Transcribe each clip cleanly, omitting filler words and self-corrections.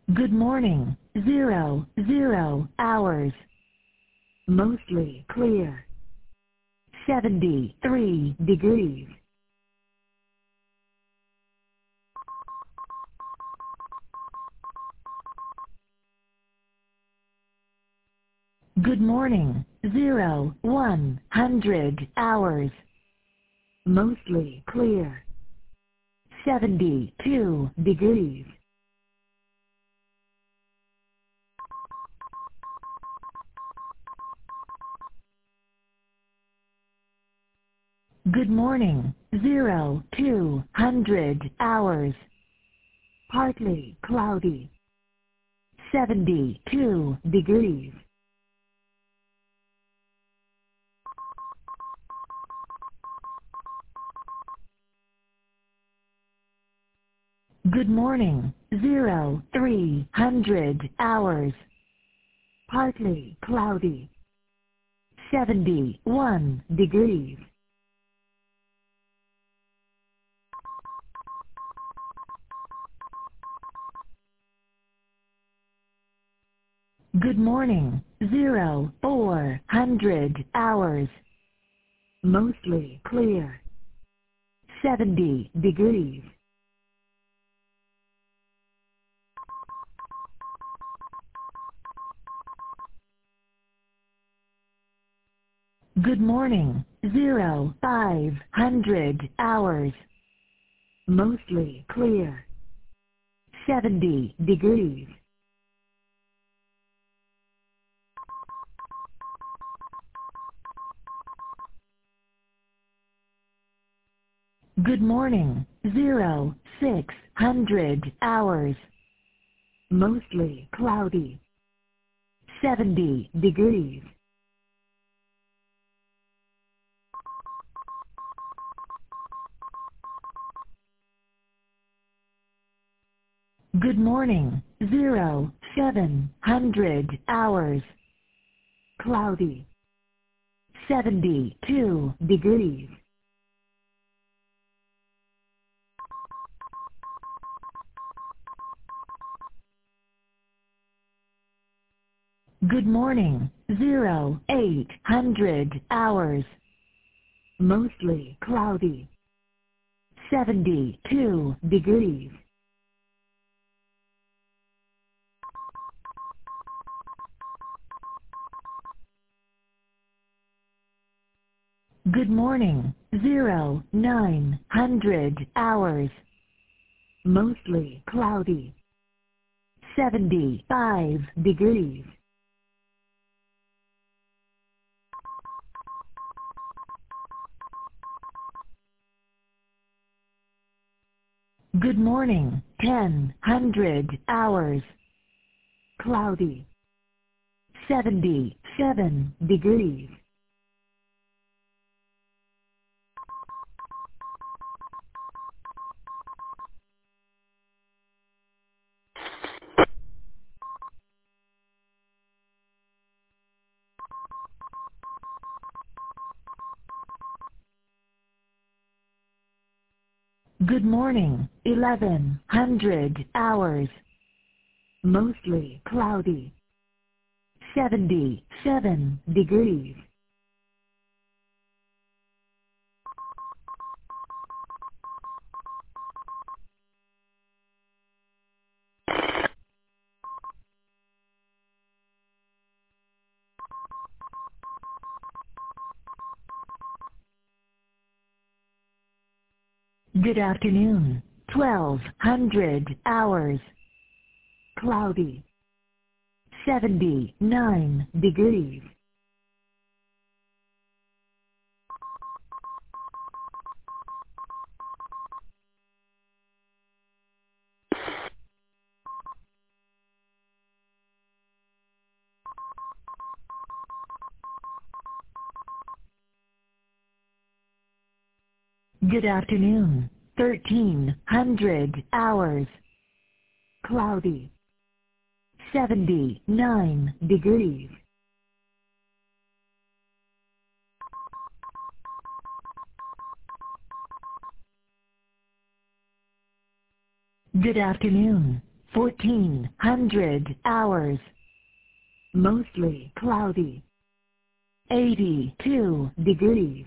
Good morning. 00 hours. Mostly clear. 73 degrees. Good morning. 100 hours. Mostly clear. 72 degrees. Good morning. 200 hours. Partly cloudy. 72 degrees. Good morning. 300 hours. Partly cloudy. 71 degrees. Good morning. 400 hours. Mostly clear. 70 degrees. Good morning. 500 hours. Mostly clear. 70 degrees. Good morning. 600 hours. Mostly cloudy. 70 degrees. Good morning. 700 hours. Cloudy. 72 degrees. Good morning. 800 hours. Mostly cloudy. 72 degrees. Good morning. 900 hours. Mostly cloudy. 75 degrees. Good morning. 1000 hours. Cloudy. 77 degrees. Good morning. 1100 hours. Mostly cloudy. 77 degrees. Good afternoon. 1200 hours. Cloudy. 79 degrees. Good afternoon. 1300 hours. Cloudy. 79 degrees. Good afternoon. 1400 hours. Mostly cloudy. 82 degrees.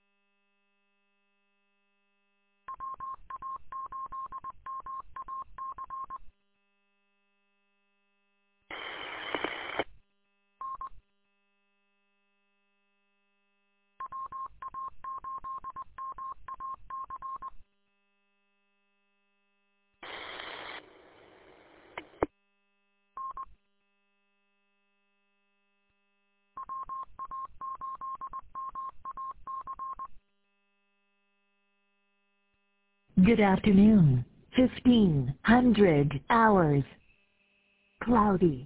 Good afternoon. 1500 hours. Cloudy.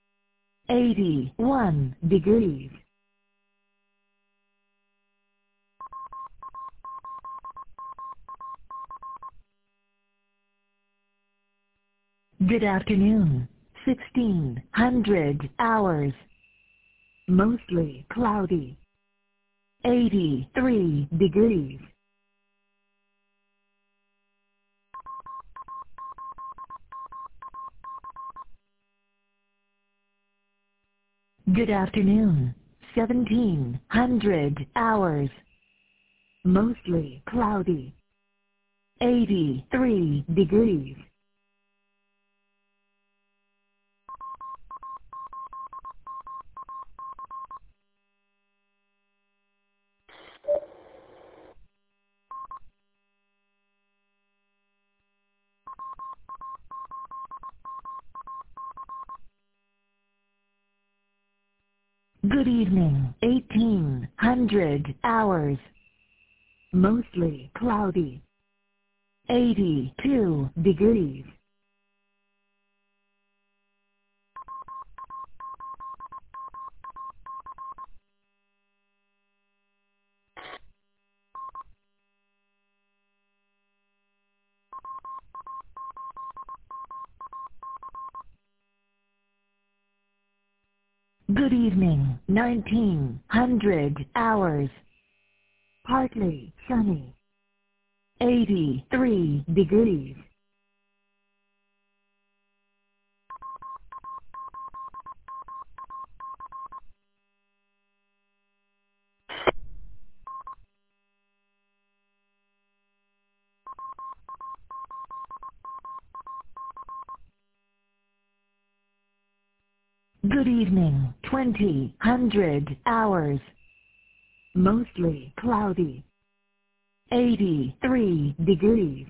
81 degrees. Good afternoon. 1600 hours. Mostly cloudy. 83 degrees. Good afternoon. 1700 hours. Mostly cloudy. 83 degrees. Good evening. 1800 hours. Mostly cloudy. 82 degrees. Good evening. 1900 hours. Partly sunny. 83 degrees. Good evening. 2000 hours. Mostly cloudy. 83 degrees.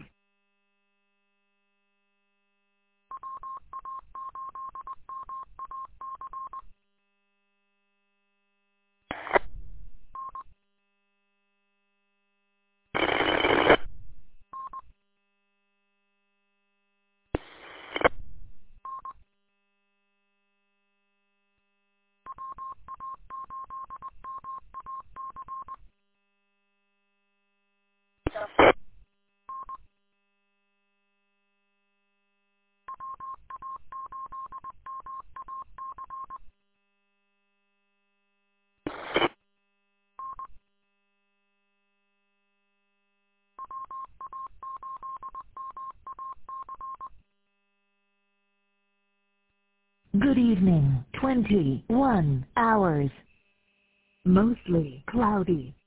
Good evening. 21 hours. Mostly cloudy.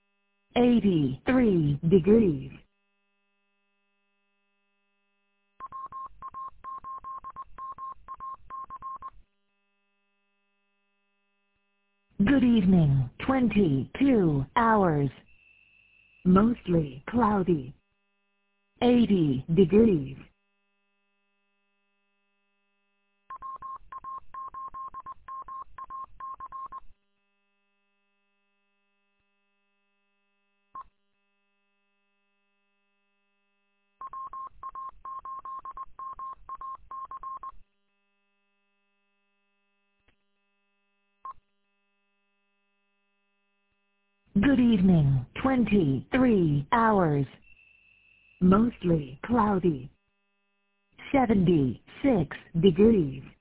83 degrees. Good evening. 22 hours. Mostly cloudy. 80 degrees. Good evening. 23 hours. Mostly cloudy. 76 degrees.